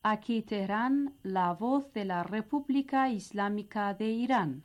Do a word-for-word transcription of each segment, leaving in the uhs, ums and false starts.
Aquí Teherán, la voz de la República Islámica de Irán.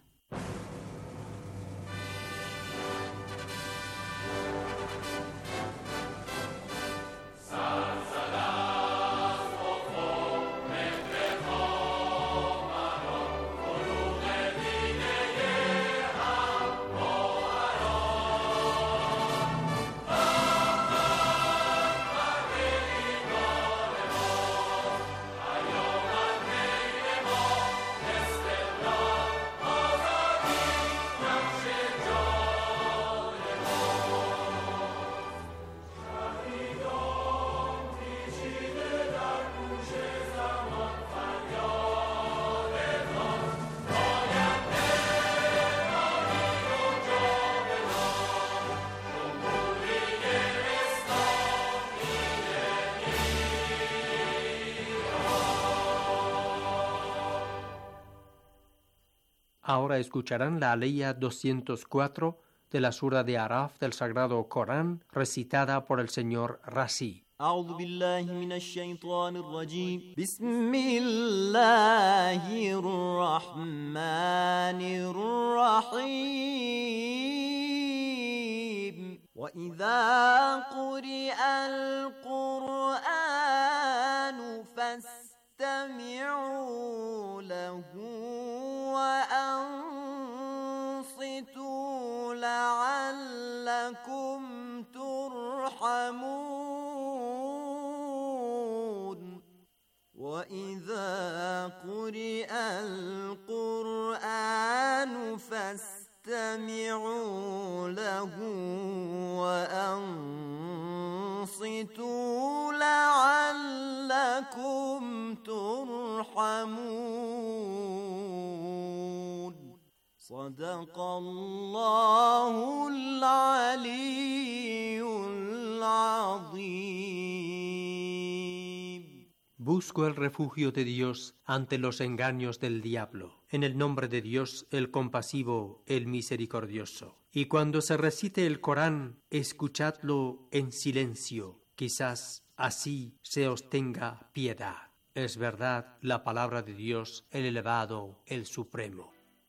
Ahora escucharán la aleya doscientos cuatro de la sura de Araf del Sagrado Corán, recitada por el señor Razi. أعوذ بالله من الشيطان الرجيم بسم الله الرحمن الرحيم وإذا قرئ القرآن فاستمعوا له وأنصتوا لعلكم ترحمون وإذا قرئ القرآن فاستمعوا له وأنصتوا لعلكم ترحمون صدق الله العلي العظيم. Busco el refugio de Dios ante los engaños del diablo. En el nombre de Dios, el compasivo, el misericordioso. Y cuando se recite el Corán, escuchadlo en silencio. Quizás así se os tenga piedad. Es verdad la palabra de Dios, el elevado, el supremo.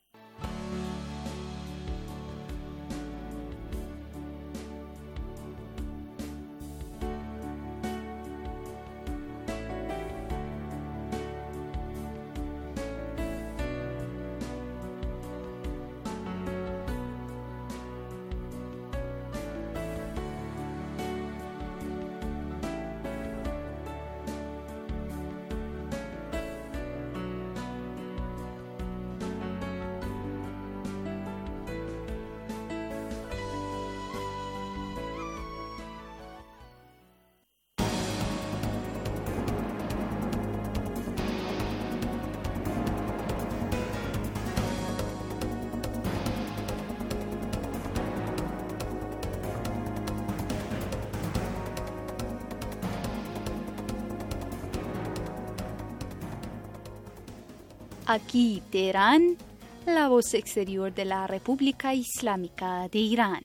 Aquí Teherán, la voz exterior de la República Islámica de Irán.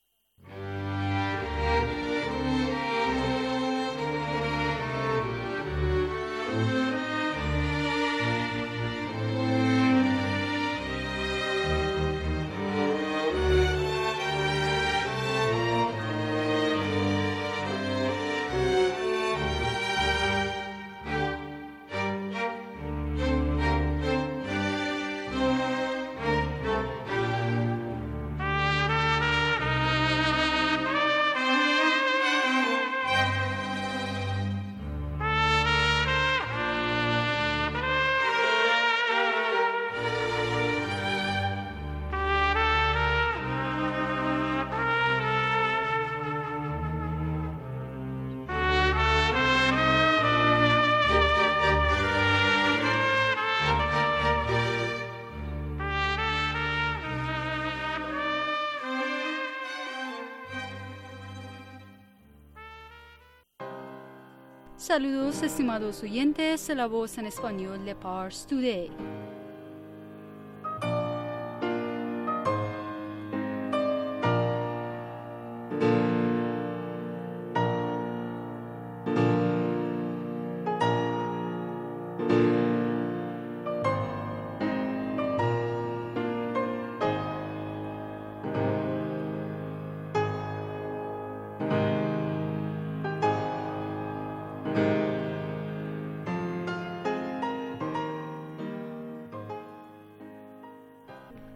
Saludos, estimados oyentes de la voz en español de Pars Today.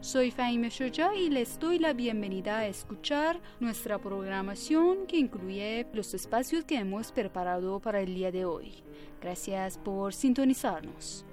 Soy Fahime Shoja y les doy la bienvenida a escuchar nuestra programación que incluye los espacios que hemos preparado para el día de hoy. Gracias por sintonizarnos.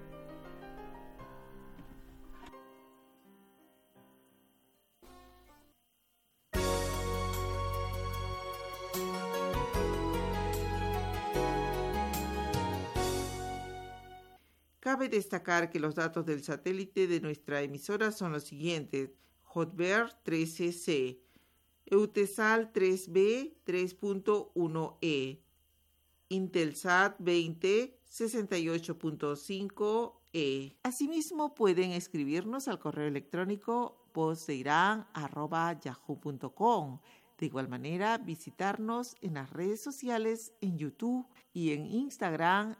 Cabe destacar que los datos del satélite de nuestra emisora son los siguientes: Hotbird trece ce, Eutelsat tres be tres punto uno e, Intelsat veinte sesenta y ocho punto cinco e. Asimismo, pueden escribirnos al correo electrónico vozdeiran arroba yahoo punto com. De igual manera, visitarnos en las redes sociales, en YouTube y en Instagram.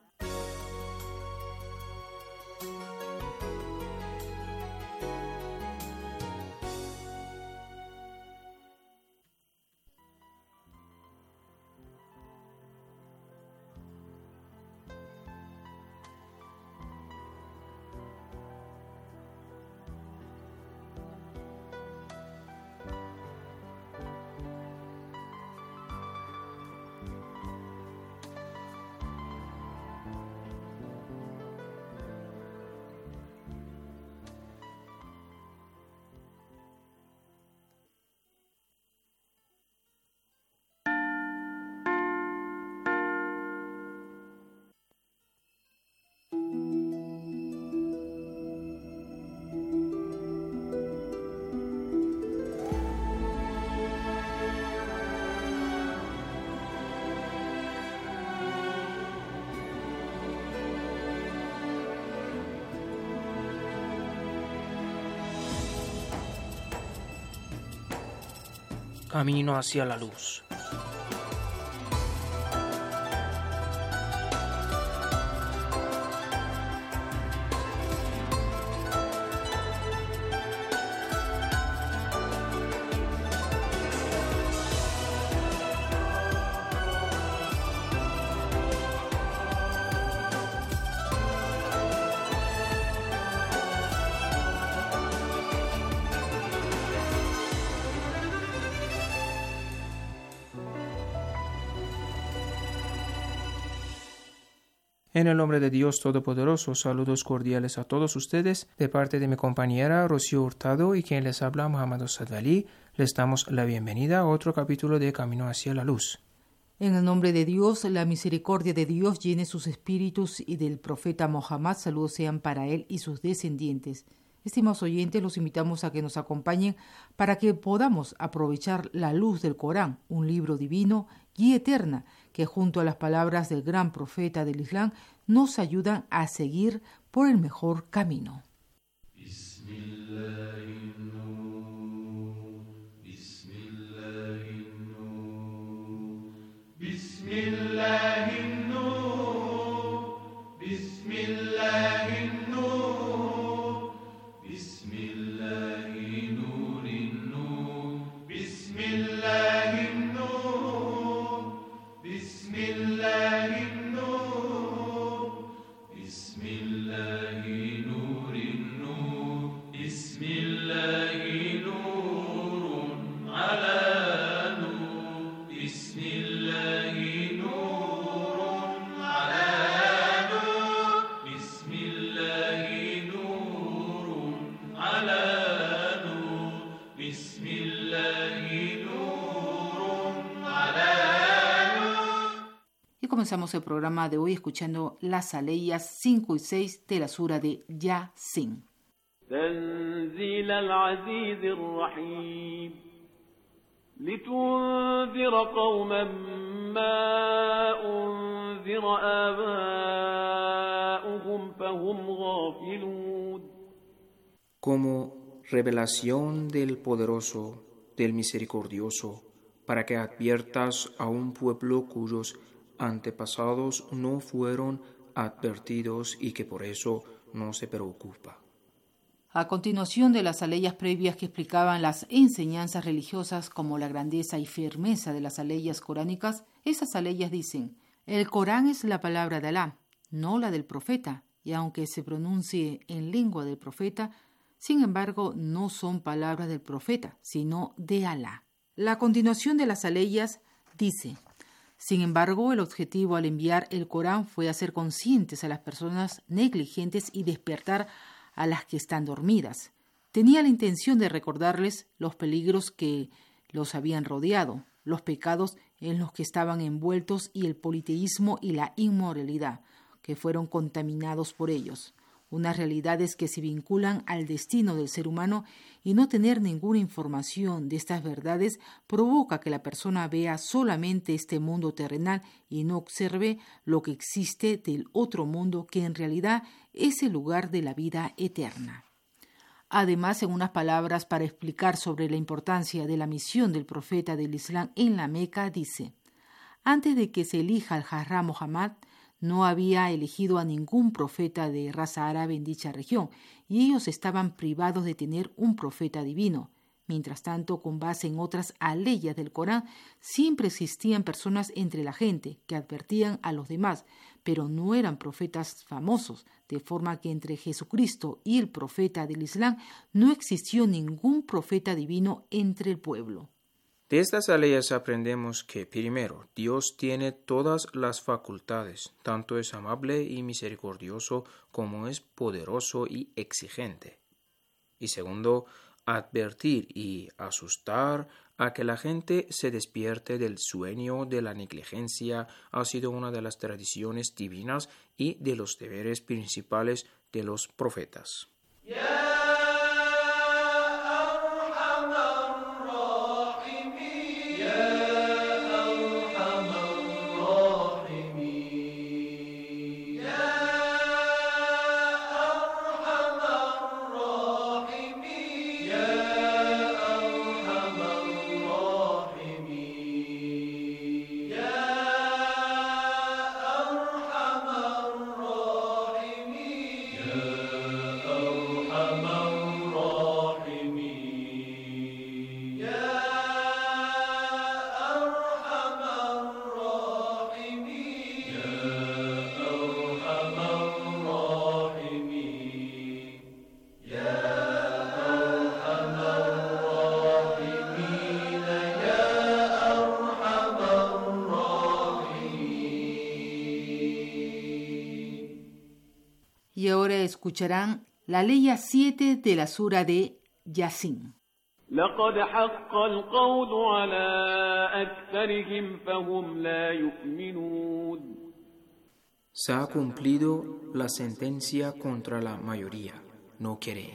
Camino hacia la luz. En el nombre de Dios Todopoderoso, saludos cordiales a todos ustedes, de parte de mi compañera Rocío Hurtado y quien les habla Muhammad Sadali. Les damos la bienvenida a otro capítulo de Camino hacia la Luz. En el nombre de Dios, la misericordia de Dios llene sus espíritus y del profeta Mohammed, saludos sean para él y sus descendientes. Estimados oyentes, los invitamos a que nos acompañen para que podamos aprovechar la luz del Corán, un libro divino, guía eterna, que junto a las palabras del gran profeta del Islam nos ayudan a seguir por el mejor camino. Comenzamos el programa de hoy escuchando las aleyas cinco y seis de la sura de Yasin. تنزيل العزيز الرحيم لتنذر قوما ما أنذر آباؤهم فهم غافلون. Como revelación del poderoso, del misericordioso, para que adviertas a un pueblo cuyos antepasados no fueron advertidos y que por eso no se preocupa. A continuación de las aleyas previas que explicaban las enseñanzas religiosas como la grandeza y firmeza de las aleyas coránicas, esas aleyas dicen: el Corán es la palabra de Alá, no la del profeta, y aunque se pronuncie en lengua del profeta, Sin embargo, no son palabras del profeta, sino de Alá. La continuación de las aleyas dice: sin embargo, el objetivo al enviar el Corán fue hacer conscientes a las personas negligentes y despertar a las que están dormidas. Tenía la intención de recordarles los peligros que los habían rodeado, los pecados en los que estaban envueltos y el politeísmo y la inmoralidad que fueron contaminados por ellos. Unas realidades que se vinculan al destino del ser humano, y no tener ninguna información de estas verdades provoca que la persona vea solamente este mundo terrenal y no observe lo que existe del otro mundo, que en realidad es el lugar de la vida eterna. Además, en unas palabras para explicar sobre la importancia de la misión del profeta del Islam en la Meca, dice: antes de que se elija al Hajjá Muhammad, no había elegido a ningún profeta de raza árabe en dicha región, y ellos estaban privados de tener un profeta divino. Mientras tanto, con base en otras aleyas del Corán, siempre existían personas entre la gente que advertían a los demás, pero no eran profetas famosos, de forma que entre Jesucristo y el profeta del Islam no existió ningún profeta divino entre el pueblo. De estas aleyas aprendemos que, primero, Dios tiene todas las facultades, tanto es amable y misericordioso como es poderoso y exigente. Y segundo, advertir y asustar a que la gente se despierte del sueño de la negligencia ha sido una de las tradiciones divinas y de los deberes principales de los profetas. Yeah. Y ahora escucharán la leya siete de la sura de Yasin. لقد حق القول على أكثرهم فهم لا يؤمنون. Se ha cumplido la sentencia contra la mayoría, no creen.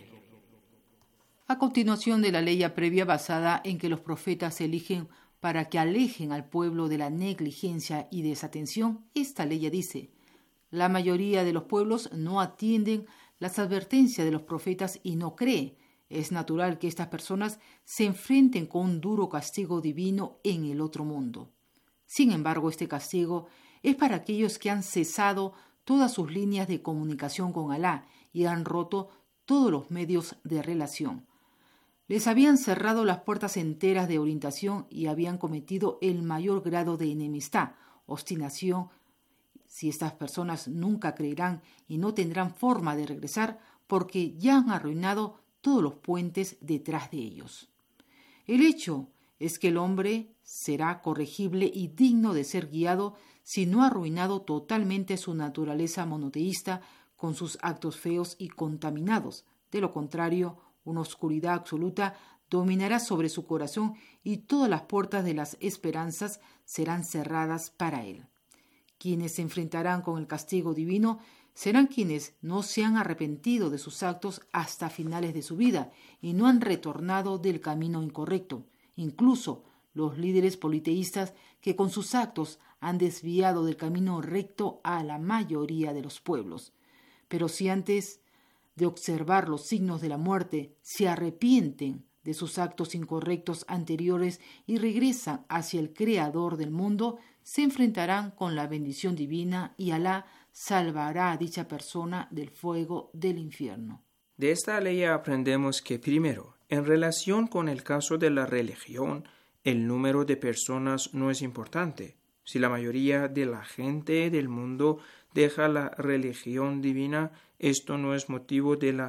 A continuación de la leya previa basada en que los profetas se eligen para que alejen al pueblo de la negligencia y desatención, esta leya dice: la mayoría de los pueblos no atienden las advertencias de los profetas y no cree. Es natural que estas personas se enfrenten con un duro castigo divino en el otro mundo. Sin embargo, este castigo es para aquellos que han cesado todas sus líneas de comunicación con Alá y han roto todos los medios de relación. Les habían cerrado las puertas enteras de orientación y habían cometido el mayor grado de enemistad, obstinación. Si estas personas nunca creerán y no tendrán forma de regresar porque ya han arruinado todos los puentes detrás de ellos. El hecho es que el hombre será corregible y digno de ser guiado si no ha arruinado totalmente su naturaleza monoteísta con sus actos feos y contaminados. De lo contrario, una oscuridad absoluta dominará sobre su corazón y todas las puertas de las esperanzas serán cerradas para él. Quienes se enfrentarán con el castigo divino serán quienes no se han arrepentido de sus actos hasta finales de su vida y no han retornado del camino incorrecto. Incluso los líderes politeístas que con sus actos han desviado del camino recto a la mayoría de los pueblos. Pero si antes de observar los signos de la muerte se arrepienten de sus actos incorrectos anteriores y regresan hacia el Creador del mundo, se enfrentarán con la bendición divina y Alá salvará a dicha persona del fuego del infierno. De esta ley aprendemos que, primero, en relación con el caso de la religión, el número de personas no es importante. Si la mayoría de la gente del mundo deja la religión divina, esto no es motivo de la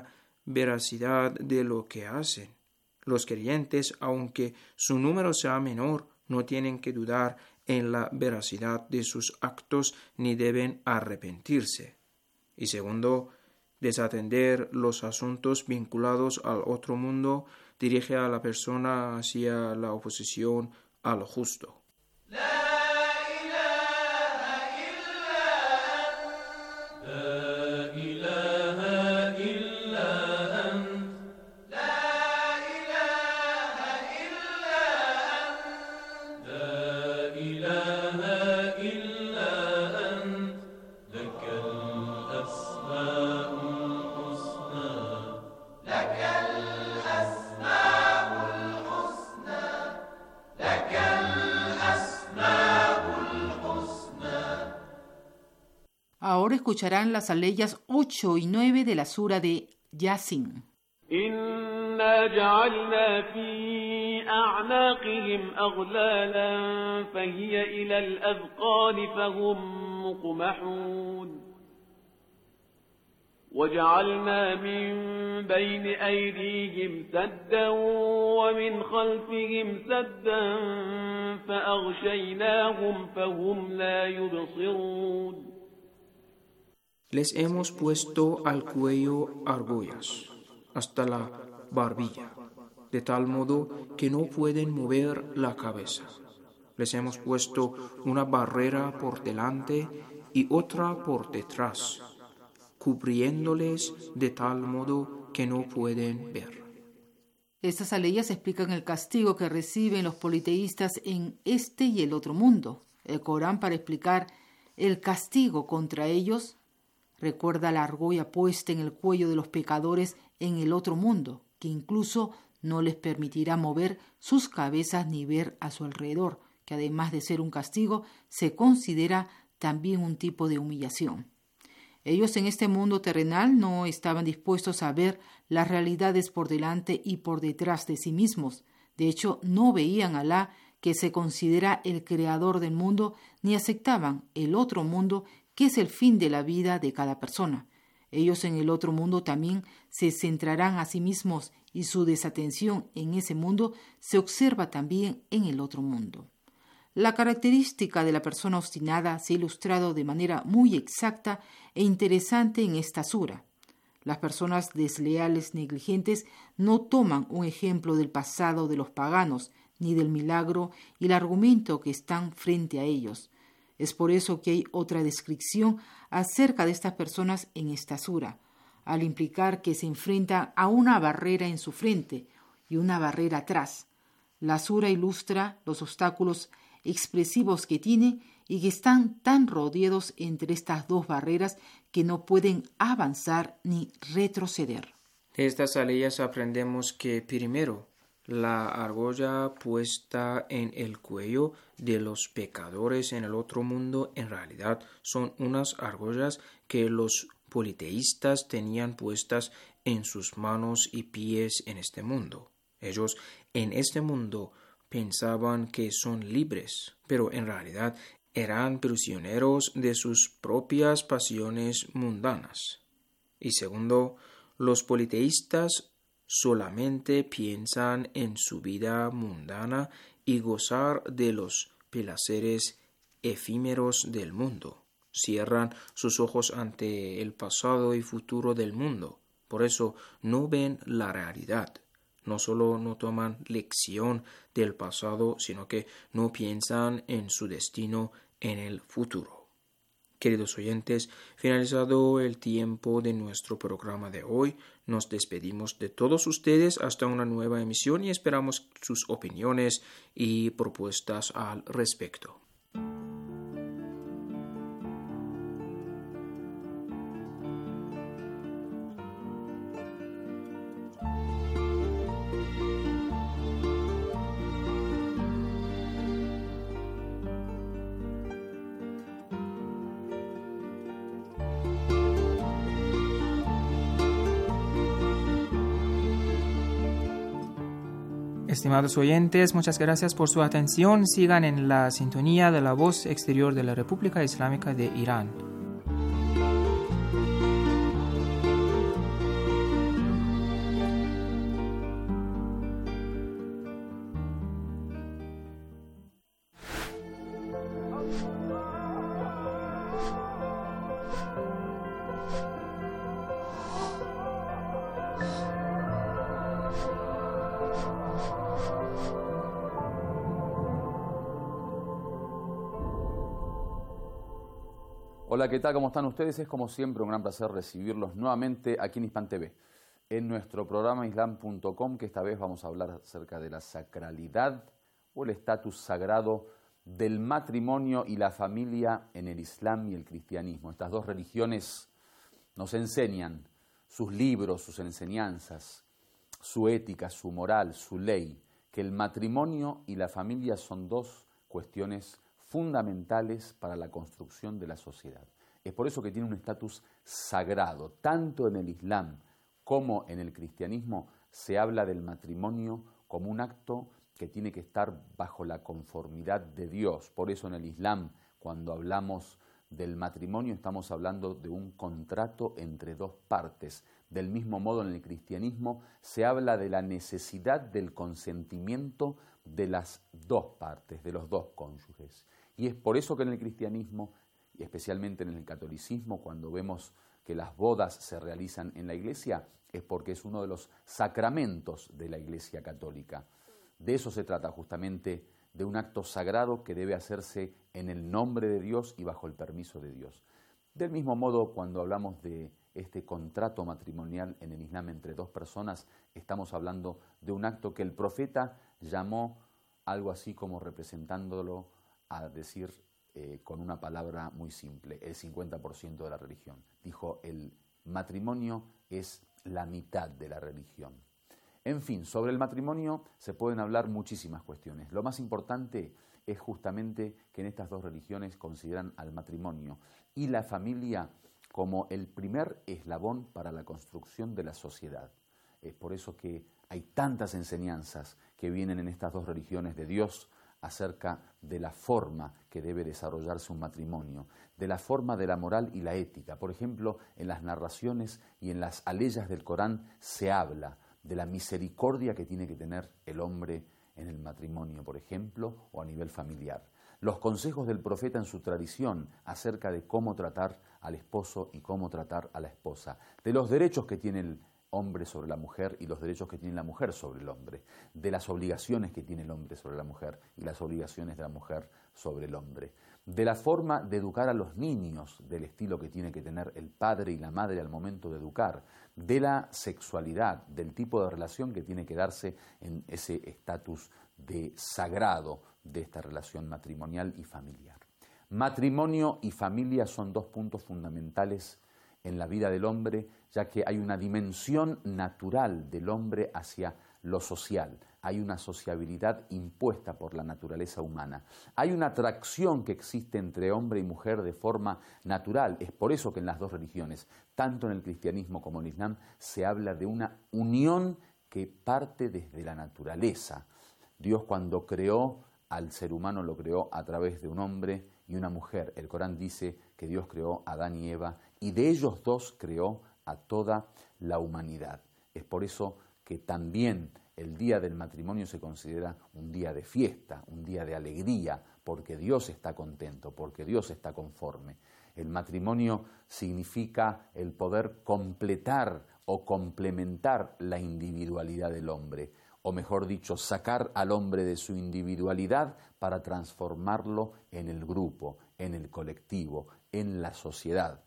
veracidad de lo que hacen. Los creyentes, aunque su número sea menor, no tienen que dudar en la veracidad de sus actos ni deben arrepentirse. Y segundo, desatender los asuntos vinculados al otro mundo dirige a la persona hacia la oposición a lo justo. Ahora escucharán las aleyas ocho y nueve de la sura de Yasin. إنا جعلنا في أعناقهم أغلالا فهي إلى الأذقان فهم مقمحون وجعلنا من بين أيديهم سدا ومن خلفهم سدا فأغشيناهم فهم لا يبصرون. Les hemos puesto al cuello argollas hasta la barbilla, de tal modo que no pueden mover la cabeza. Les hemos puesto una barrera por delante y otra por detrás, cubriéndoles de tal modo que no pueden ver. Estas aleyas explican el castigo que reciben los politeístas en este y el otro mundo. El Corán, para explicar el castigo contra ellos, recuerda la argolla puesta en el cuello de los pecadores en el otro mundo, que incluso no les permitirá mover sus cabezas ni ver a su alrededor, que además de ser un castigo, se considera también un tipo de humillación. Ellos en este mundo terrenal no estaban dispuestos a ver las realidades por delante y por detrás de sí mismos. De hecho, no veían a Alá, que se considera el creador del mundo, ni aceptaban el otro mundo, que es el fin de la vida de cada persona. Ellos en el otro mundo también se centrarán a sí mismos y su desatención en ese mundo se observa también en el otro mundo. La característica de la persona obstinada se ha ilustrado de manera muy exacta e interesante en esta sura. Las personas desleales, negligentes, no toman un ejemplo del pasado de los paganos, ni del milagro y el argumento que están frente a ellos. Es por eso que hay otra descripción acerca de estas personas en esta sura, al implicar que se enfrentan a una barrera en su frente y una barrera atrás. La sura ilustra los obstáculos expresivos que tiene y que están tan rodeados entre estas dos barreras que no pueden avanzar ni retroceder. De estas aleyas aprendemos que, primero, la argolla puesta en el cuello de los pecadores en el otro mundo en realidad son unas argollas que los politeístas tenían puestas en sus manos y pies en este mundo. Ellos en este mundo pensaban que son libres, pero en realidad eran prisioneros de sus propias pasiones mundanas. Y segundo, los politeístas solamente piensan en su vida mundana y gozar de los placeres efímeros del mundo. Cierran sus ojos ante el pasado y futuro del mundo. Por eso no ven la realidad. No solo no toman lección del pasado, sino que no piensan en su destino en el futuro. Queridos oyentes, finalizado el tiempo de nuestro programa de hoy, nos despedimos de todos ustedes hasta una nueva emisión y esperamos sus opiniones y propuestas al respecto. Estimados oyentes, muchas gracias por su atención. Sigan en la sintonía de la voz exterior de la República Islámica de Irán. Hola, ¿qué tal? ¿Cómo están ustedes? Es como siempre un gran placer recibirlos nuevamente aquí en Hispan T V, en nuestro programa islam punto com, que esta vez vamos a hablar acerca de la sacralidad o el estatus sagrado del matrimonio y la familia en el Islam y el cristianismo. Estas dos religiones nos enseñan sus libros, sus enseñanzas, su ética, su moral, su ley, que el matrimonio y la familia son dos cuestiones fundamentales para la construcción de la sociedad. Es por eso que tiene un estatus sagrado. Tanto en el Islam como en el cristianismo se habla del matrimonio como un acto que tiene que estar bajo la conformidad de Dios. Por eso en el Islam, cuando hablamos del matrimonio, estamos hablando de un contrato entre dos partes. Del mismo modo, en el cristianismo se habla de la necesidad del consentimiento de las dos partes, de los dos cónyuges. Y es por eso que en el cristianismo, y especialmente en el catolicismo, cuando vemos que las bodas se realizan en la iglesia, es porque es uno de los sacramentos de la Iglesia católica. De eso se trata justamente, de un acto sagrado que debe hacerse en el nombre de Dios y bajo el permiso de Dios. Del mismo modo, cuando hablamos de este contrato matrimonial en el Islam entre dos personas, estamos hablando de un acto que el profeta llamó algo así como representándolo a decir eh, con una palabra muy simple, el cincuenta por ciento de la religión. Dijo, el matrimonio es la mitad de la religión. En fin, sobre el matrimonio se pueden hablar muchísimas cuestiones. Lo más importante es justamente que en estas dos religiones consideran al matrimonio y la familia como el primer eslabón para la construcción de la sociedad. Es por eso que hay tantas enseñanzas que vienen en estas dos religiones de Dios acerca de la forma que debe desarrollarse un matrimonio, de la forma de la moral y la ética. Por ejemplo, en las narraciones y en las aleyas del Corán se habla de la misericordia que tiene que tener el hombre en el matrimonio, por ejemplo, o a nivel familiar. Los consejos del profeta en su tradición acerca de cómo tratar al esposo y cómo tratar a la esposa, de los derechos que tiene el hombre sobre la mujer y los derechos que tiene la mujer sobre el hombre, de las obligaciones que tiene el hombre sobre la mujer y las obligaciones de la mujer sobre el hombre, de la forma de educar a los niños, del estilo que tiene que tener el padre y la madre al momento de educar, de la sexualidad, del tipo de relación que tiene que darse en ese estatus de sagrado de esta relación matrimonial y familiar. Matrimonio y familia son dos puntos fundamentales en la vida del hombre, ya que hay una dimensión natural del hombre hacia lo social, hay una sociabilidad impuesta por la naturaleza humana, hay una atracción que existe entre hombre y mujer de forma natural. Es por eso que en las dos religiones, tanto en el cristianismo como en el Islam, se habla de una unión que parte desde la naturaleza. Dios, cuando creó al ser humano, lo creó a través de un hombre y una mujer. El Corán dice que Dios creó a Adán y Eva y de ellos dos creó a toda la humanidad. Es por eso que también el día del matrimonio se considera un día de fiesta, un día de alegría, porque Dios está contento, porque Dios está conforme. El matrimonio significa el poder completar o complementar la individualidad del hombre, o mejor dicho, sacar al hombre de su individualidad para transformarlo en el grupo, en el colectivo, en la sociedad.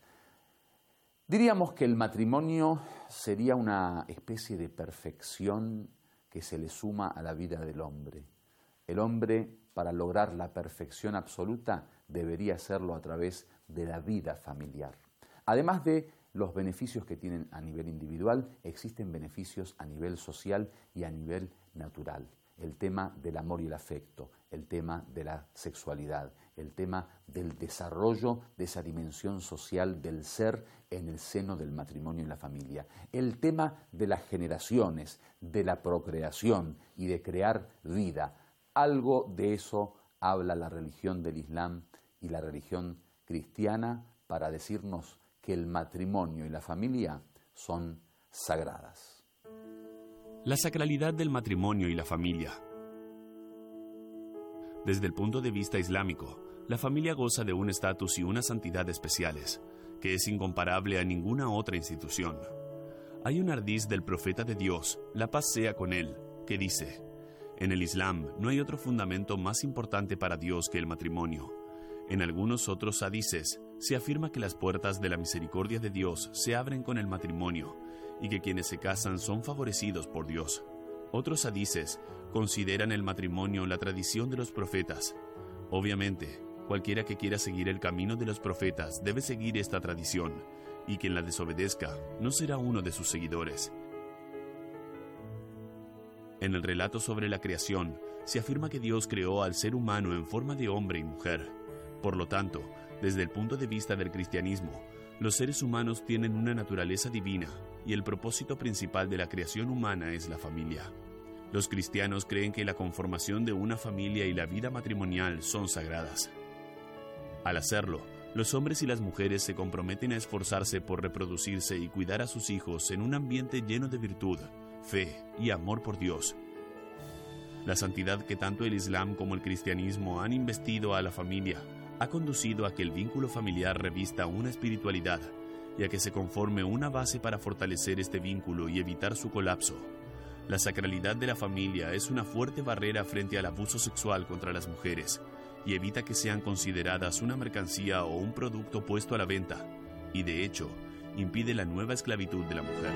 Diríamos que el matrimonio sería una especie de perfección que se le suma a la vida del hombre. El hombre, para lograr la perfección absoluta, debería hacerlo a través de la vida familiar. Además de los beneficios que tienen a nivel individual, existen beneficios a nivel social y a nivel natural. El tema del amor y el afecto, el tema de la sexualidad, el tema del desarrollo de esa dimensión social del ser en el seno del matrimonio y la familia, el tema de las generaciones, de la procreación y de crear vida. Algo de eso habla la religión del Islam y la religión cristiana para decirnos que el matrimonio y la familia son sagradas. La sacralidad del matrimonio y la familia. Desde el punto de vista islámico, la familia goza de un estatus y una santidad especiales, que es incomparable a ninguna otra institución. Hay un hadiz del profeta de Dios, la paz sea con él, que dice: en el Islam no hay otro fundamento más importante para Dios que el matrimonio. En algunos otros hadices se afirma que las puertas de la misericordia de Dios se abren con el matrimonio y que quienes se casan son favorecidos por Dios. Otros hadices consideran el matrimonio la tradición de los profetas. Obviamente, cualquiera que quiera seguir el camino de los profetas debe seguir esta tradición, y quien la desobedezca no será uno de sus seguidores. En el relato sobre la creación, se afirma que Dios creó al ser humano en forma de hombre y mujer. Por lo tanto, desde el punto de vista del cristianismo, los seres humanos tienen una naturaleza divina y el propósito principal de la creación humana es la familia. Los cristianos creen que la conformación de una familia y la vida matrimonial son sagradas. Al hacerlo, los hombres y las mujeres se comprometen a esforzarse por reproducirse y cuidar a sus hijos en un ambiente lleno de virtud, fe y amor por Dios. La santidad que tanto el Islam como el cristianismo han investido a la familia ha conducido a que el vínculo familiar revista una espiritualidad y a que se conforme una base para fortalecer este vínculo y evitar su colapso. La sacralidad de la familia es una fuerte barrera frente al abuso sexual contra las mujeres y evita que sean consideradas una mercancía o un producto puesto a la venta, y de hecho, impide la nueva esclavitud de la mujer.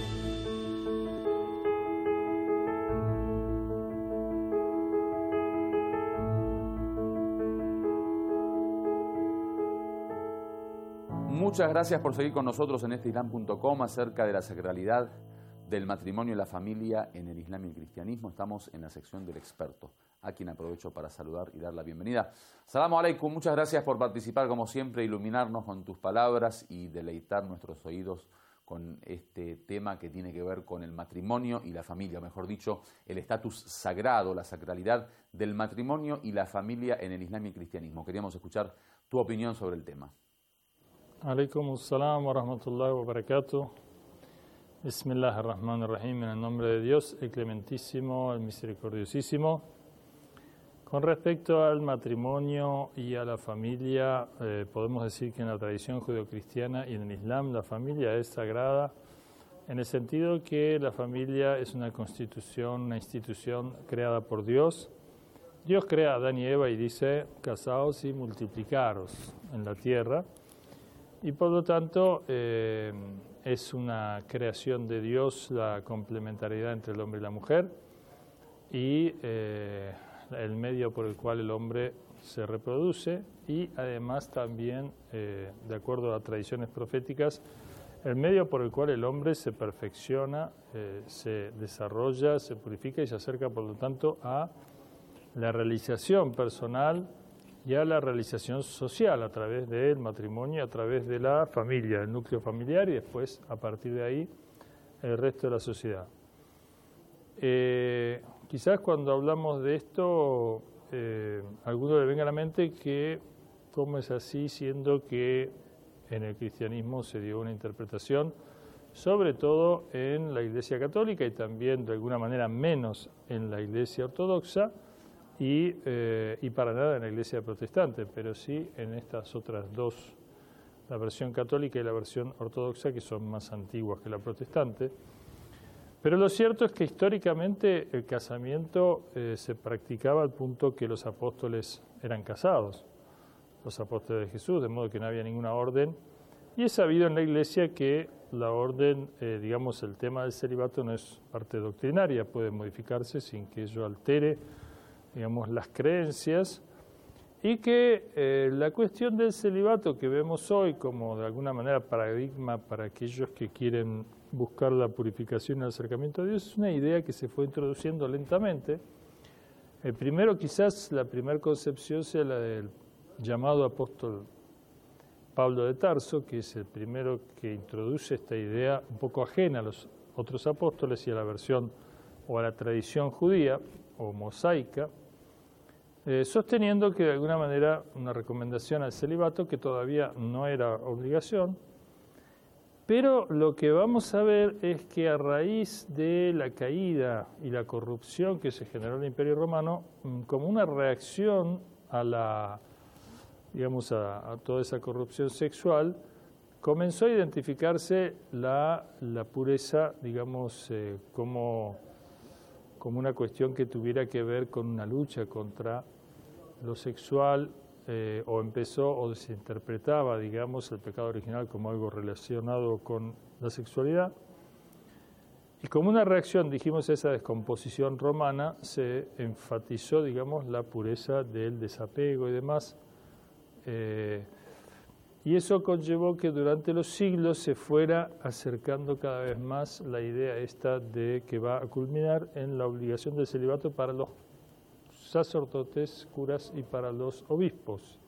Muchas gracias por seguir con nosotros en este islam punto com acerca de la sacralidad del matrimonio y la familia en el Islam y el cristianismo. Estamos en la sección del experto, a quien aprovecho para saludar y dar la bienvenida. Salamu alaikum, muchas gracias por participar, como siempre, iluminarnos con tus palabras y deleitar nuestros oídos con este tema que tiene que ver con el matrimonio y la familia, mejor dicho, el estatus sagrado, la sacralidad del matrimonio y la familia en el Islam y el cristianismo. Queríamos escuchar tu opinión sobre el tema. Alaikum assalam wa rahmatullahi wa barakatuh. Bismillahirrahmanirrahim. En el nombre de Dios, el clementísimo, el misericordiosísimo. Con respecto al matrimonio y a la familia, eh, podemos decir que en la tradición judeocristiana y en el Islam la familia es sagrada, en el sentido que la familia es una constitución, una institución creada por Dios. Dios crea a Adán y Eva y dice: casaos y multiplicaros en la tierra. Y por lo tanto, eh, es una creación de Dios la complementariedad entre el hombre y la mujer y eh, el medio por el cual el hombre se reproduce y además también, eh, de acuerdo a tradiciones proféticas, el medio por el cual el hombre se perfecciona, eh, se desarrolla, se purifica y se acerca, por lo tanto, a la realización personal y a la realización social a través del matrimonio, a través de la familia, el núcleo familiar y después, a partir de ahí, el resto de la sociedad. Eh, quizás cuando hablamos de esto, eh, a alguno le venga a la mente que cómo es así, siendo que en el cristianismo se dio una interpretación, sobre todo en la Iglesia Católica y también de alguna manera menos en la Iglesia Ortodoxa, Y, eh, y para nada en la Iglesia Protestante, pero sí en estas otras dos, la versión católica y la versión ortodoxa, que son más antiguas que la protestante. Pero lo cierto es que históricamente el casamiento eh, se practicaba al punto que los apóstoles eran casados, los apóstoles de Jesús, de modo que no había ninguna orden. Y es sabido en la Iglesia que la orden, eh, digamos, el tema del celibato no es parte doctrinaria, puede modificarse sin que ello altere, digamos, las creencias, y que eh, la cuestión del celibato que vemos hoy como de alguna manera paradigma para aquellos que quieren buscar la purificación y el acercamiento a Dios es una idea que se fue introduciendo lentamente. El primero, quizás la primera concepción sea la del llamado apóstol Pablo de Tarso, que es el primero que introduce esta idea un poco ajena a los otros apóstoles y a la versión o a la tradición judía o mosaica, eh, sosteniendo que de alguna manera una recomendación al celibato, que todavía no era obligación, pero lo que vamos a ver es que a raíz de la caída y la corrupción que se generó en el Imperio Romano, como una reacción a la, digamos, a, a toda esa corrupción sexual, comenzó a identificarse la, la pureza, digamos, eh, como, como una cuestión que tuviera que ver con una lucha contra lo sexual, eh, o empezó o se interpretaba, digamos, el pecado original como algo relacionado con la sexualidad. Y como una reacción, dijimos, a esa descomposición romana, se enfatizó, digamos, la pureza del desapego y demás. Eh, y eso conllevó que durante los siglos se fuera acercando cada vez más la idea esta de que va a culminar en la obligación del celibato para los sacerdotes, curas y para los obispos.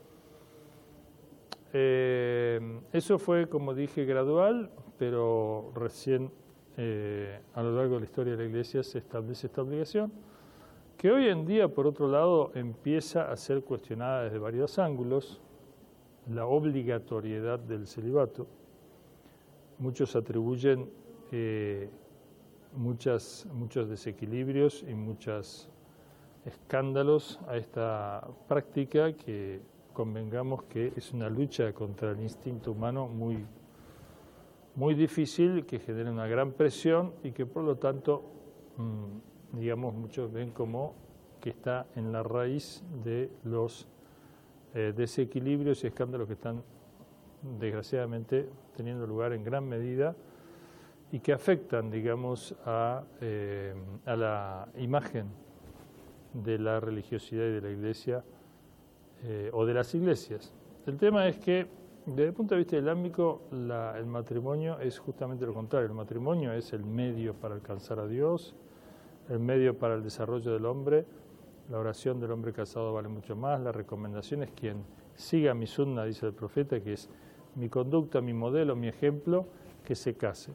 Eh, eso fue, como dije, gradual, pero recién eh, a lo largo de la historia de la Iglesia se establece esta obligación, que hoy en día, por otro lado, empieza a ser cuestionada desde varios ángulos, la obligatoriedad del celibato. Muchos atribuyen eh, muchas, muchos desequilibrios y muchos escándalos a esta práctica que convengamos que es una lucha contra el instinto humano muy, muy difícil, que genera una gran presión y que por lo tanto, mmm, digamos, muchos ven como que está en la raíz de los eh, desequilibrios y escándalos que están desgraciadamente teniendo lugar en gran medida y que afectan, digamos, a, eh, a la imagen de la religiosidad y de la Iglesia eh, o de las iglesias. El tema es que, desde el punto de vista islámico, la, el matrimonio es justamente lo contrario. El matrimonio es el medio para alcanzar a Dios, el medio para el desarrollo del hombre. La oración del hombre casado vale mucho más. La recomendación es quien siga mi sunna, dice el profeta, que es mi conducta, mi modelo, mi ejemplo, que se case.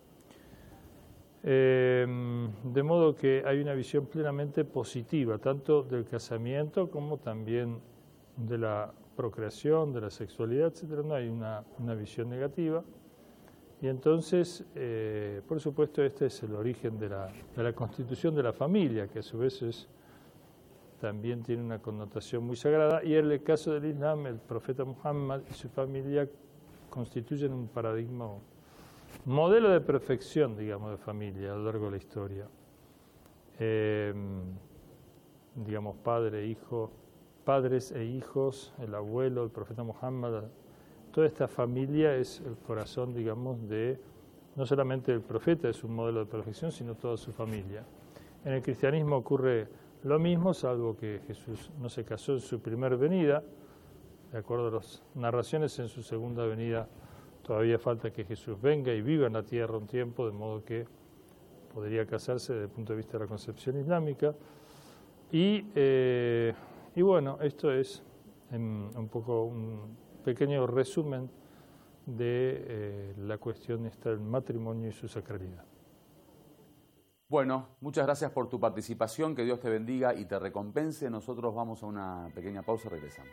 Eh, de modo que hay una visión plenamente positiva, tanto del casamiento como también de la procreación, de la sexualidad, etcétera. No hay una, una visión negativa. Y entonces, eh, por supuesto, este es el origen de la, de la constitución de la familia, que a su vez es, también tiene una connotación muy sagrada. Y en el caso del Islam, el profeta Muhammad y su familia constituyen un paradigma, modelo de perfección, digamos, de familia a lo largo de la historia. Eh, digamos, padre, hijo, padres e hijos, el abuelo, el profeta Muhammad, toda esta familia es el corazón, digamos, de no solamente el profeta, es un modelo de perfección, sino toda su familia. En el cristianismo ocurre lo mismo, salvo que Jesús no se casó en su primera venida. De acuerdo a las narraciones, en su segunda venida todavía falta que Jesús venga y viva en la tierra un tiempo, de modo que podría casarse desde el punto de vista de la concepción islámica. Y, eh, y bueno, esto es en, un poco un pequeño resumen de eh, la cuestión esta del matrimonio y su sacralidad. Bueno, muchas gracias por tu participación, que Dios te bendiga y te recompense. Nosotros vamos a una pequeña pausa y regresamos.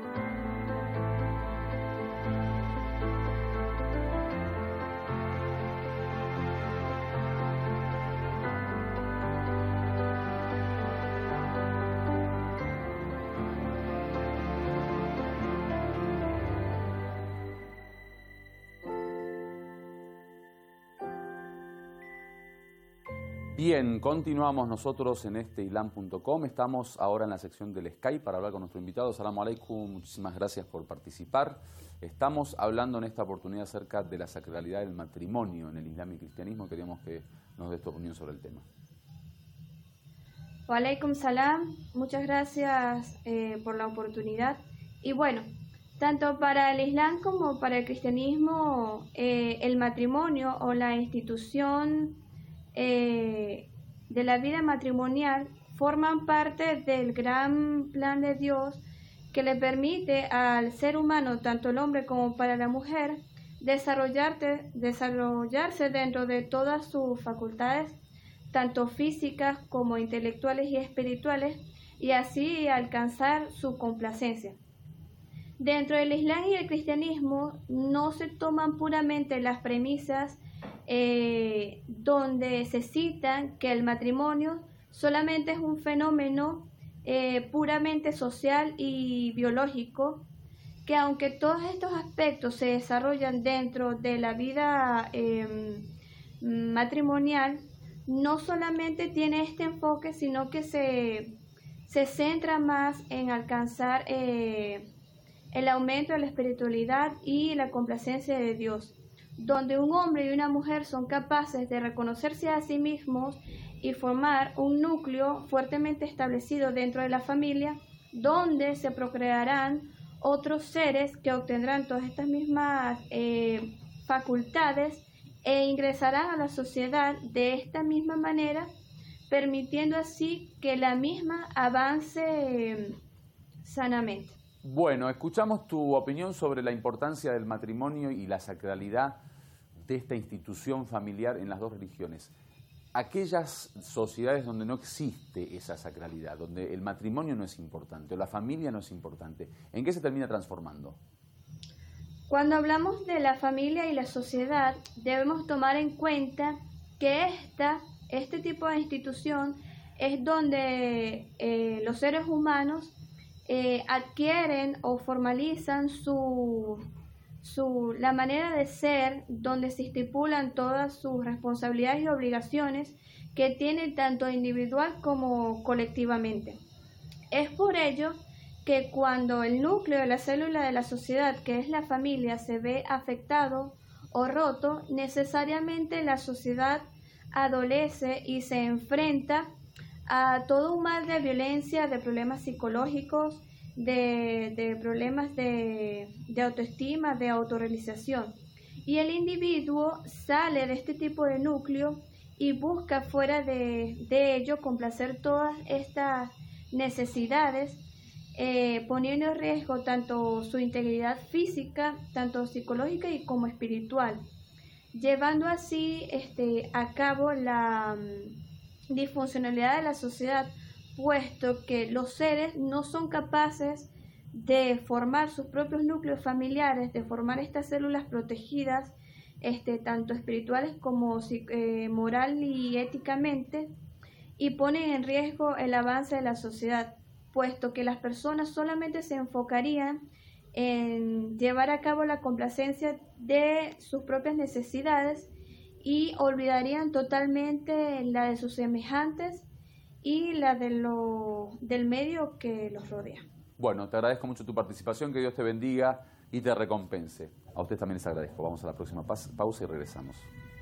Bien, continuamos nosotros en este islam punto com. Estamos ahora en la sección del Skype para hablar con nuestro invitado. Salamu alaikum, muchísimas gracias por participar. Estamos hablando en esta oportunidad acerca de la sacralidad del matrimonio en el Islam y cristianismo. Queríamos que nos des tu opinión sobre el tema. Wa alaikum salam, muchas gracias eh, por la oportunidad. Y bueno, tanto para el Islam como para el cristianismo, eh, el matrimonio o la institución Eh, de la vida matrimonial forman parte del gran plan de Dios que le permite al ser humano, tanto el hombre como para la mujer, desarrollarse, desarrollarse dentro de todas sus facultades, tanto físicas como intelectuales y espirituales, y así alcanzar su complacencia. Dentro del Islam y el cristianismo no se toman puramente las premisas Eh, donde se citan que el matrimonio solamente es un fenómeno eh, puramente social y biológico que aunque todos estos aspectos se desarrollan dentro de la vida eh, matrimonial, no solamente tiene este enfoque, sino que se, se centra más en alcanzar eh, el aumento de la espiritualidad y la complacencia de Dios, donde un hombre y una mujer son capaces de reconocerse a sí mismos y formar un núcleo fuertemente establecido dentro de la familia, donde se procrearán otros seres que obtendrán todas estas mismas eh, facultades e ingresarán a la sociedad de esta misma manera, permitiendo así que la misma avance eh, sanamente. Bueno, escuchamos tu opinión sobre la importancia del matrimonio y la sacralidad de esta institución familiar en las dos religiones. Aquellas sociedades donde no existe esa sacralidad, donde el matrimonio no es importante o la familia no es importante, ¿en qué se termina transformando? Cuando hablamos de la familia y la sociedad, debemos tomar en cuenta que esta, este tipo de institución es donde eh, los seres humanos eh, adquieren o formalizan su, su, la manera de ser, donde se estipulan todas sus responsabilidades y obligaciones que tienen tanto individual como colectivamente. Es por ello que cuando el núcleo de la célula de la sociedad, que es la familia, se ve afectado o roto, necesariamente la sociedad adolece y se enfrenta a todo un mal de violencia, de problemas psicológicos, de, de problemas de, de autoestima, de autorrealización. Y el individuo sale de este tipo de núcleo y busca fuera de, de ello complacer todas estas necesidades, Eh, poniendo en riesgo tanto su integridad física, tanto psicológica y como espiritual, llevando así este, a cabo la um, disfuncionalidad de la sociedad, puesto que los seres no son capaces de formar sus propios núcleos familiares, de formar estas células protegidas, este, tanto espirituales como eh, moral y éticamente, y ponen en riesgo el avance de la sociedad, puesto que las personas solamente se enfocarían en llevar a cabo la complacencia de sus propias necesidades y olvidarían totalmente la de sus semejantes y la de lo, del medio que los rodea. Bueno, te agradezco mucho tu participación, que Dios te bendiga y te recompense. A ustedes también les agradezco. Vamos a la próxima pausa y regresamos.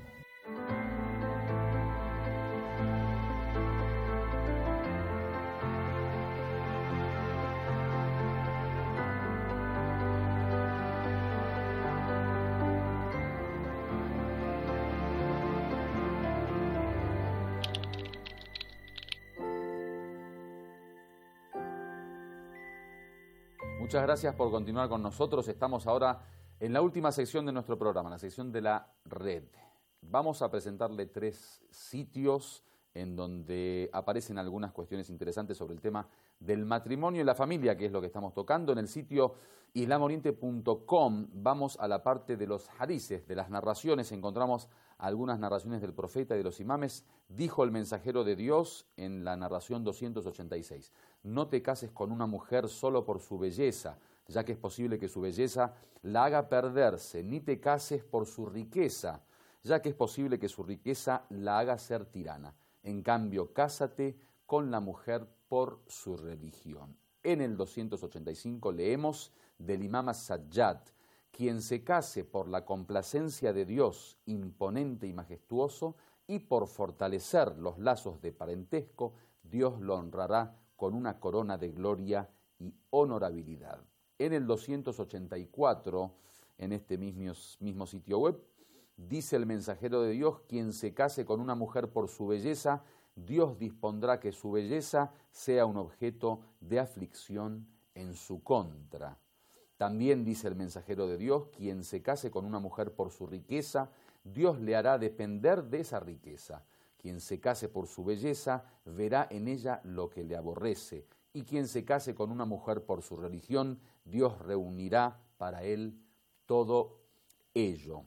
Muchas gracias por continuar con nosotros. Estamos ahora en la última sección de nuestro programa, la sección de la red. Vamos a presentarle tres sitios en donde aparecen algunas cuestiones interesantes sobre el tema del matrimonio y la familia, que es lo que estamos tocando. En el sitio islam oriente punto com vamos a la parte de los hadices, de las narraciones. Encontramos algunas narraciones del profeta y de los imames. Dijo el mensajero de Dios en la narración doscientos ochenta y seis: no te cases con una mujer solo por su belleza, ya que es posible que su belleza la haga perderse, ni te cases por su riqueza, ya que es posible que su riqueza la haga ser tirana. En cambio, cásate con la mujer por su religión. En el doscientos ochenta y cinco leemos del imam as-Sajjad: quien se case por la complacencia de Dios, imponente y majestuoso, y por fortalecer los lazos de parentesco, Dios lo honrará con una corona de gloria y honorabilidad. En el doscientos ochenta y cuatro, en este mismo, mismo sitio web, dice el mensajero de Dios: quien se case con una mujer por su belleza, Dios dispondrá que su belleza sea un objeto de aflicción en su contra. También dice el mensajero de Dios: quien se case con una mujer por su riqueza, Dios le hará depender de esa riqueza. Quien se case por su belleza, verá en ella lo que le aborrece. Y quien se case con una mujer por su religión, Dios reunirá para él todo ello.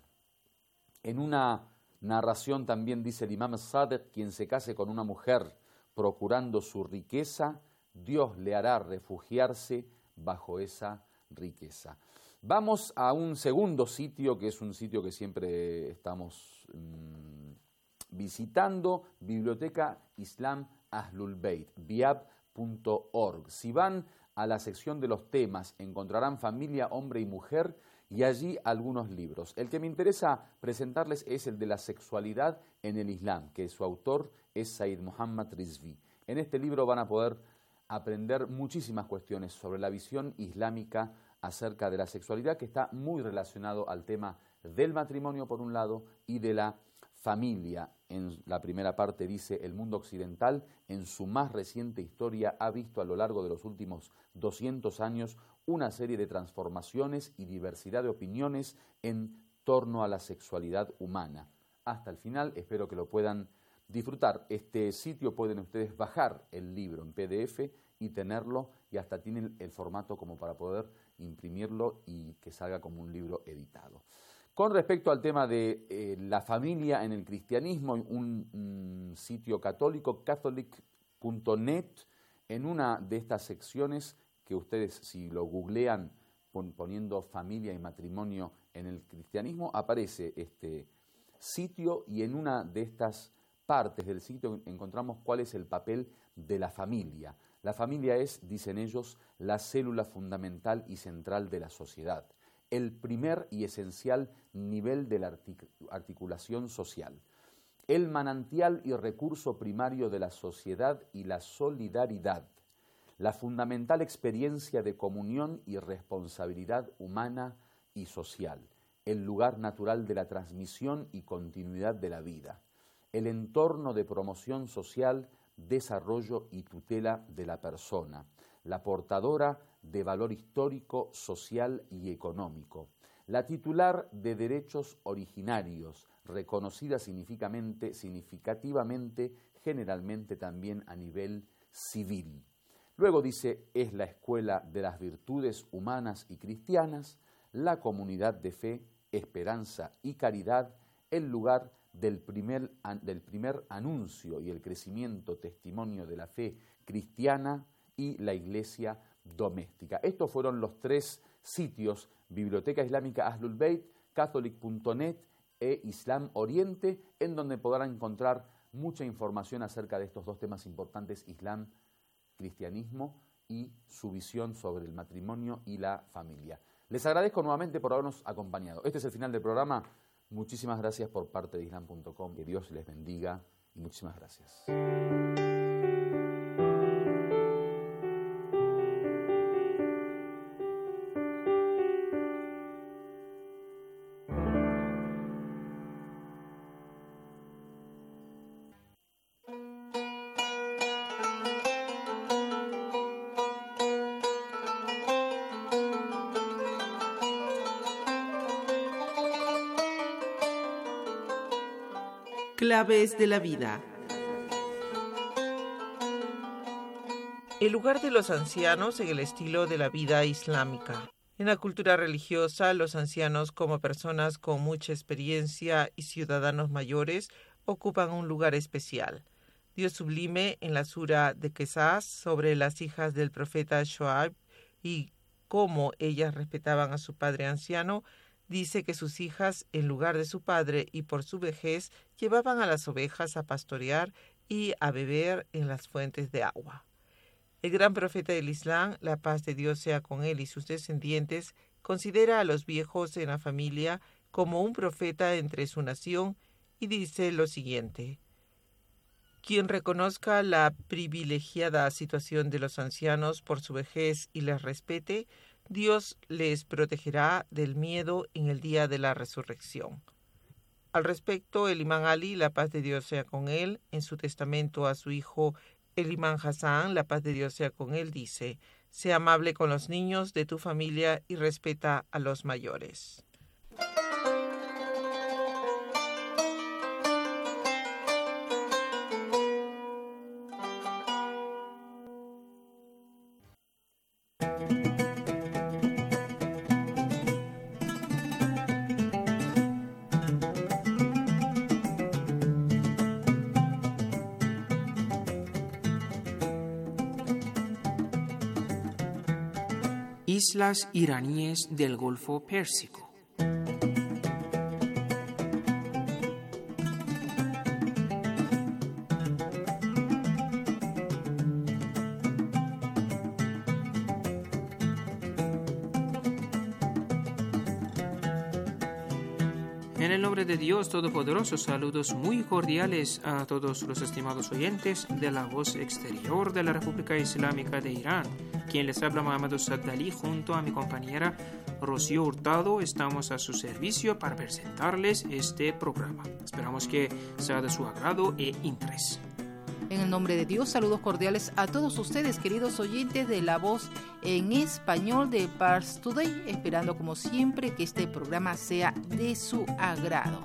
En una narración también dice el imam Sadiq: quien se case con una mujer procurando su riqueza, Dios le hará refugiarse bajo esa riqueza. Vamos a un segundo sitio, que es un sitio que siempre estamos mmm, visitando, Biblioteca Islam Ahlul Bayt, biab punto org. Si van a la sección de los temas, encontrarán familia, hombre y mujer, y allí algunos libros. El que me interesa presentarles es el de la sexualidad en el Islam, que su autor es Said Muhammad Rizvi. En este libro van a poder aprender muchísimas cuestiones sobre la visión islámica acerca de la sexualidad, que está muy relacionado al tema del matrimonio por un lado y de la familia. En la primera parte dice: el mundo occidental en su más reciente historia ha visto a lo largo de los últimos doscientos años una serie de transformaciones y diversidad de opiniones en torno a la sexualidad humana. Hasta el final, espero que lo puedan disfrutar. Este sitio pueden ustedes bajar el libro en P D F y tenerlo, y hasta tienen el formato como para poder imprimirlo y que salga como un libro editado. Con respecto al tema de eh, la familia en el cristianismo, un, un sitio católico, catholic punto net, en una de estas secciones que ustedes, si lo googlean pon, poniendo familia y matrimonio en el cristianismo, aparece este sitio, y en una de estas partes del sitio encontramos cuál es el papel de la familia. La familia es, dicen ellos, la célula fundamental y central de la sociedad, el primer y esencial nivel de la artic- articulación social, el manantial y recurso primario de la sociedad y la solidaridad, la fundamental experiencia de comunión y responsabilidad humana y social, el lugar natural de la transmisión y continuidad de la vida, el entorno de promoción social, desarrollo y tutela de la persona, la portadora de valor histórico, social y económico, la titular de derechos originarios, reconocida significativamente, significativamente, generalmente también a nivel civil. Luego dice, es la escuela de las virtudes humanas y cristianas, la comunidad de fe, esperanza y caridad, el lugar del primer, del primer anuncio y el crecimiento testimonio de la fe cristiana, y la iglesia doméstica. Estos fueron los tres sitios: Biblioteca Islámica Ahlul Bayt, catholic punto net e Islam Oriente, en donde podrán encontrar mucha información acerca de estos dos temas importantes: Islam, cristianismo, y su visión sobre el matrimonio y la familia. Les agradezco nuevamente por habernos acompañado. Este es el final del programa. Muchísimas gracias por parte de islam punto com. Que Dios les bendiga y muchísimas gracias. Claves de la vida. El lugar de los ancianos en el estilo de la vida islámica. En la cultura religiosa, los ancianos, como personas con mucha experiencia y ciudadanos mayores, ocupan un lugar especial. Dios sublime, en la sura de Qasas, sobre las hijas del profeta Shoaib y cómo ellas respetaban a su padre anciano, dice que sus hijas, en lugar de su padre y por su vejez, llevaban a las ovejas a pastorear y a beber en las fuentes de agua. El gran profeta del Islam, la paz de Dios sea con él y sus descendientes, considera a los viejos en la familia como un profeta entre su nación y dice lo siguiente: quien reconozca la privilegiada situación de los ancianos por su vejez y les respete, Dios les protegerá del miedo en el día de la resurrección. Al respecto, el imán Ali, la paz de Dios sea con él, en su testamento a su hijo el imán Hassan, la paz de Dios sea con él, dice: sea amable con los niños de tu familia y respeta a los mayores. islas iraníes del Golfo Pérsico. En el nombre de Dios Todopoderoso, saludos muy cordiales a todos los estimados oyentes de la voz exterior de la República Islámica de Irán. Quien les habla, Mohammad Saddali, junto a mi compañera Rocío Hurtado, estamos a su servicio para presentarles este programa. Esperamos que sea de su agrado e interés. En el nombre de Dios, saludos cordiales a todos ustedes, queridos oyentes de la voz en español de Pars Today, esperando como siempre que este programa sea de su agrado.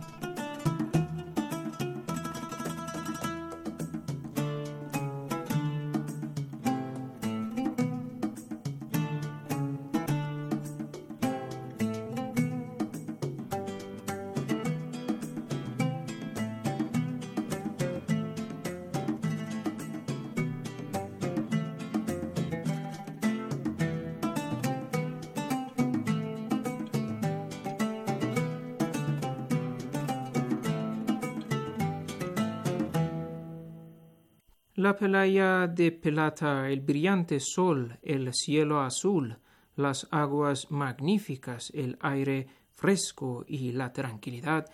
La playa de Pelata, el brillante sol, el cielo azul, las aguas magníficas, el aire fresco y la tranquilidad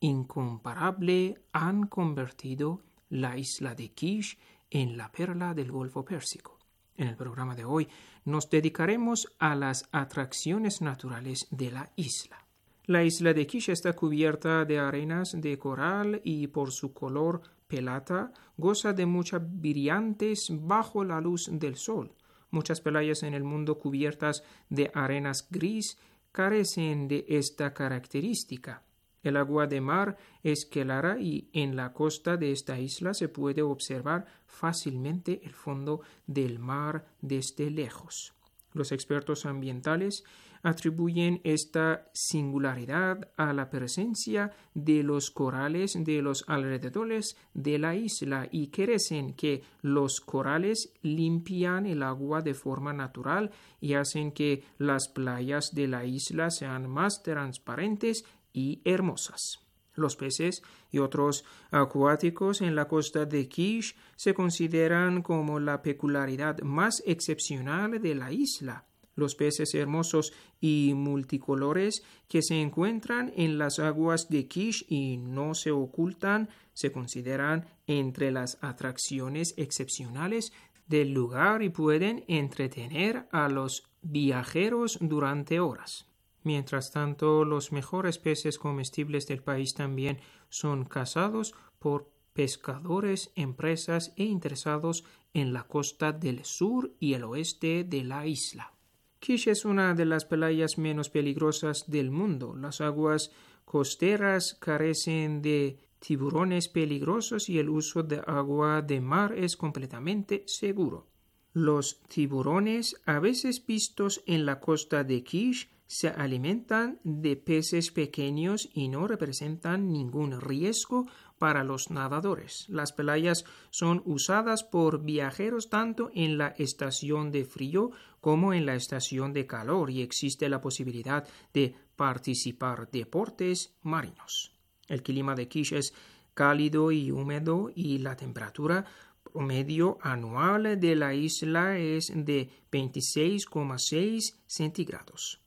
incomparable han convertido la isla de Kish en la perla del Golfo Pérsico. En el programa de hoy nos dedicaremos a las atracciones naturales de la isla. La isla de Kish está cubierta de arenas de coral y por su color pelata goza de muchas brillantes bajo la luz del sol. Muchas playas en el mundo cubiertas de arenas gris carecen de esta característica. El agua de mar es clara y en la costa de esta isla se puede observar fácilmente el fondo del mar desde lejos. Los expertos ambientales atribuyen esta singularidad a la presencia de los corales de los alrededores de la isla y creen que los corales limpian el agua de forma natural y hacen que las playas de la isla sean más transparentes y hermosas. Los peces y otros acuáticos en la costa de Kish se consideran como la peculiaridad más excepcional de la isla. Los peces hermosos y multicolores que se encuentran en las aguas de Kish y no se ocultan se consideran entre las atracciones excepcionales del lugar y pueden entretener a los viajeros durante horas. Mientras tanto, los mejores peces comestibles del país también son cazados por pescadores, empresas e interesados en la costa del sur y el oeste de la isla. Kish es una de las playas menos peligrosas del mundo. Las aguas costeras carecen de tiburones peligrosos y el uso de agua de mar es completamente seguro. Los tiburones, a veces vistos en la costa de Kish, se alimentan de peces pequeños y no representan ningún riesgo para los nadadores. Las playas son usadas por viajeros tanto en la estación de frío como en la estación de calor y existe la posibilidad de participar deportes marinos. El clima de Kish es cálido y húmedo y la temperatura promedio anual de la isla es de veintiséis coma seis centígrados.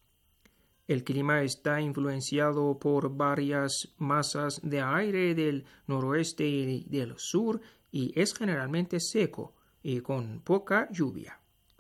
El clima está influenciado por varias masas de aire del noroeste y del sur y es generalmente seco y con poca lluvia.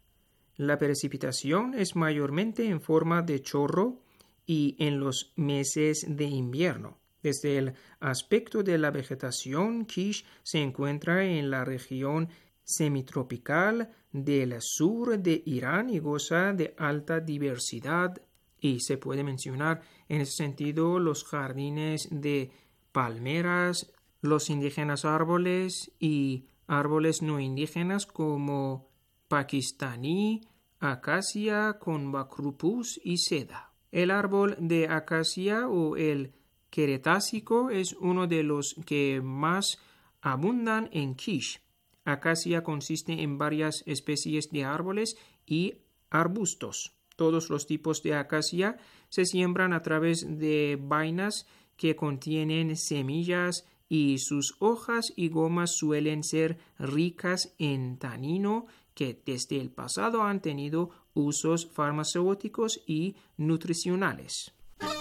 La precipitación es mayormente en forma de chorro y en los meses de invierno. Desde el aspecto de la vegetación, Kish se encuentra en la región semitropical del sur de Irán y goza de alta diversidad. Y se puede mencionar en ese sentido los jardines de palmeras, los indígenas árboles y árboles no indígenas como pakistaní, acacia con bacrupus y seda. El árbol de acacia o el queretácico es uno de los que más abundan en Kish. Acacia consiste en varias especies de árboles y arbustos. Todos los tipos de acacia se siembran a través de vainas que contienen semillas y sus hojas y gomas suelen ser ricas en tanino que desde el pasado han tenido usos farmacéuticos y nutricionales.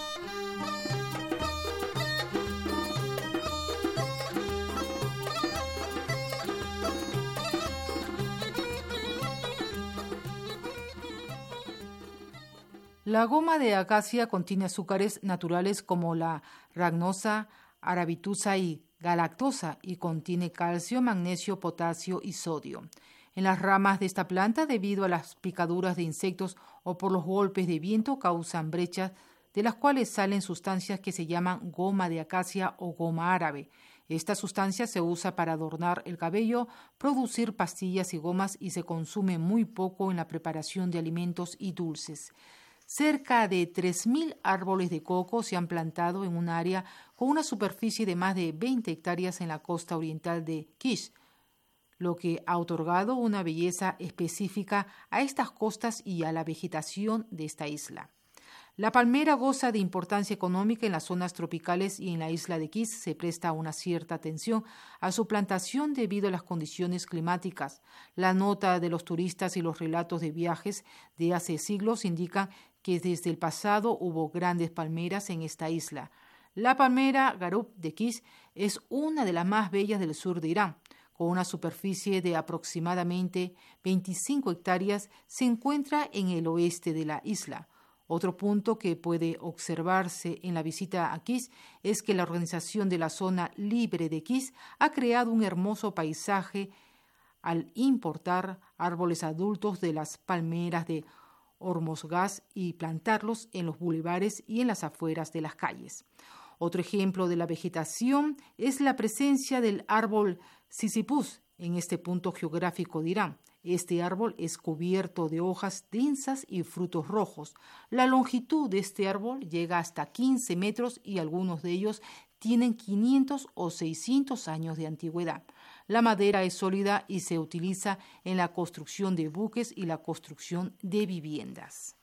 La goma de acacia contiene azúcares naturales como la ragnosa, arabitusa y galactosa y contiene calcio, magnesio, potasio y sodio. En las ramas de esta planta, debido a las picaduras de insectos o por los golpes de viento, causan brechas de las cuales salen sustancias que se llaman goma de acacia o goma árabe. Esta sustancia se usa para adornar el cabello, producir pastillas y gomas y se consume muy poco en la preparación de alimentos y dulces. Cerca de tres mil árboles de coco se han plantado en un área con una superficie de más de veinte hectáreas en la costa oriental de Kish, lo que ha otorgado una belleza específica a estas costas y a la vegetación de esta isla. La palmera goza de importancia económica en las zonas tropicales y en la isla de Kish se presta una cierta atención a su plantación debido a las condiciones climáticas. La nota de los turistas y los relatos de viajes de hace siglos indican que desde el pasado hubo grandes palmeras en esta isla. La palmera Garub de Kish es una de las más bellas del sur de Irán. Con una superficie de aproximadamente veinticinco hectáreas, se encuentra en el oeste de la isla. Otro punto que puede observarse en la visita a Kish es que la organización de la zona libre de Kish ha creado un hermoso paisaje al importar árboles adultos de las palmeras de Hormozgaz y plantarlos en los bulevares y en las afueras de las calles. Otro ejemplo de la vegetación es la presencia del árbol Sisyphus en este punto geográfico de Irán. Este árbol es cubierto de hojas densas y frutos rojos. La longitud de este árbol llega hasta quince metros y algunos de ellos tienen quinientos o seiscientos años de antigüedad. La madera es sólida y se utiliza en la construcción de buques y la construcción de viviendas.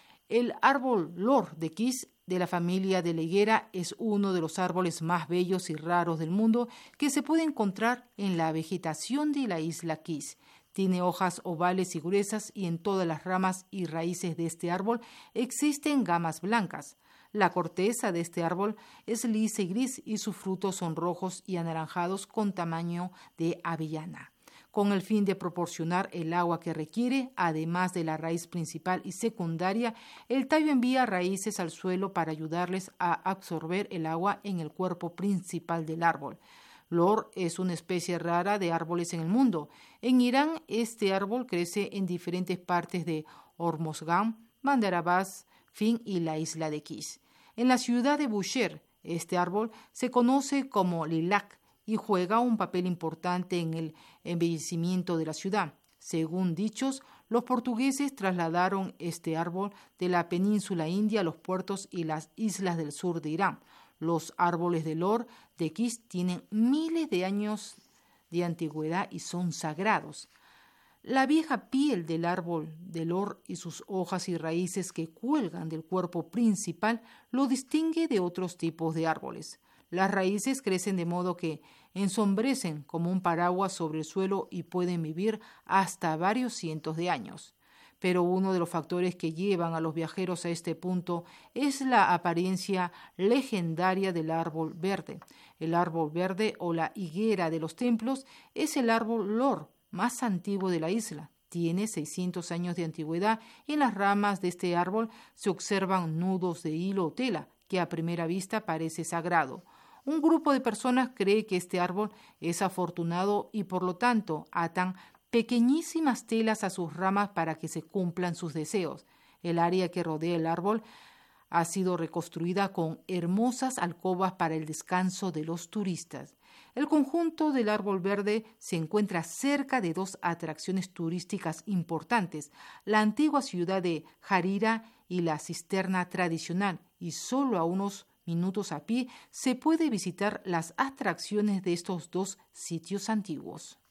El árbol lor de Kish de la familia de la higuera es uno de los árboles más bellos y raros del mundo que se puede encontrar en la vegetación de la isla Kish. Tiene hojas ovales y gruesas y en todas las ramas y raíces de este árbol existen gamas blancas. La corteza de este árbol es lisa y gris y sus frutos son rojos y anaranjados con tamaño de avellana. Con el fin de proporcionar el agua que requiere, además de la raíz principal y secundaria, el tallo envía raíces al suelo para ayudarles a absorber el agua en el cuerpo principal del árbol. Lor es una especie rara de árboles en el mundo. En Irán, este árbol crece en diferentes partes de Hormozgan, Bandar Abbas, Fin y la isla de Kish. En la ciudad de Bushehr, este árbol se conoce como lilac y juega un papel importante en el embellecimiento de la ciudad. Según dichos, los portugueses trasladaron este árbol de la península india a los puertos y las islas del sur de Irán. Los árboles de lor de Kish tienen miles de años de antigüedad y son sagrados. La vieja piel del árbol de lor y sus hojas y raíces que cuelgan del cuerpo principal lo distingue de otros tipos de árboles. Las raíces crecen de modo que ensombrecen como un paraguas sobre el suelo y pueden vivir hasta varios cientos de años. Pero uno de los factores que llevan a los viajeros a este punto es la apariencia legendaria del árbol verde. El árbol verde o la higuera de los templos es el árbol lor más antiguo de la isla. Tiene seiscientos años de antigüedad y en las ramas de este árbol se observan nudos de hilo o tela, que a primera vista parece sagrado. Un grupo de personas cree que este árbol es afortunado y por lo tanto atan pequeñísimas telas a sus ramas para que se cumplan sus deseos. El área que rodea el árbol ha sido reconstruida con hermosas alcobas para el descanso de los turistas. El conjunto del árbol verde se encuentra cerca de dos atracciones turísticas importantes, la antigua ciudad de Harira y la cisterna tradicional, y solo a unos minutos a pie se puede visitar las atracciones de estos dos sitios antiguos.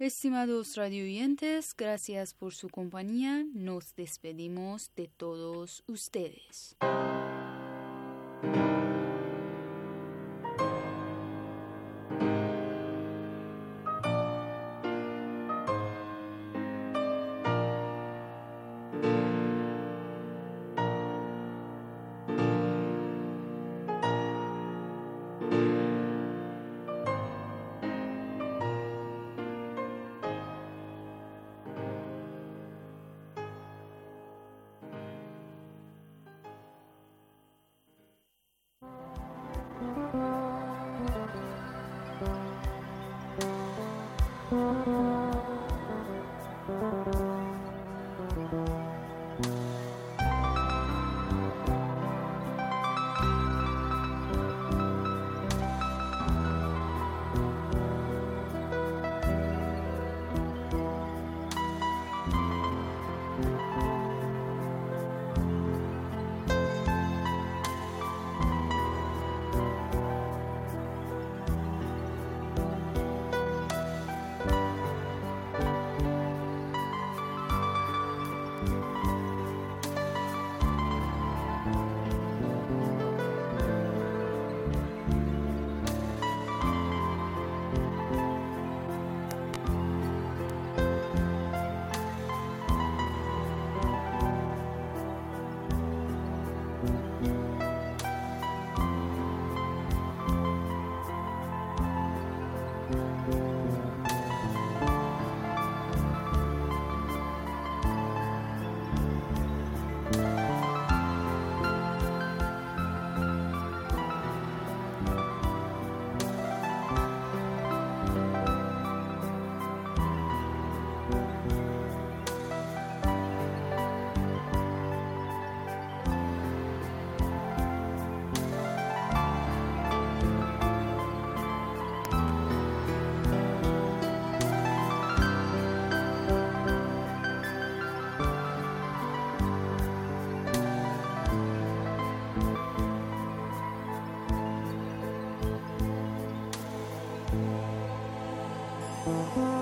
Estimados radioyentes, gracias por su compañía. Nos despedimos de todos ustedes. Thank you.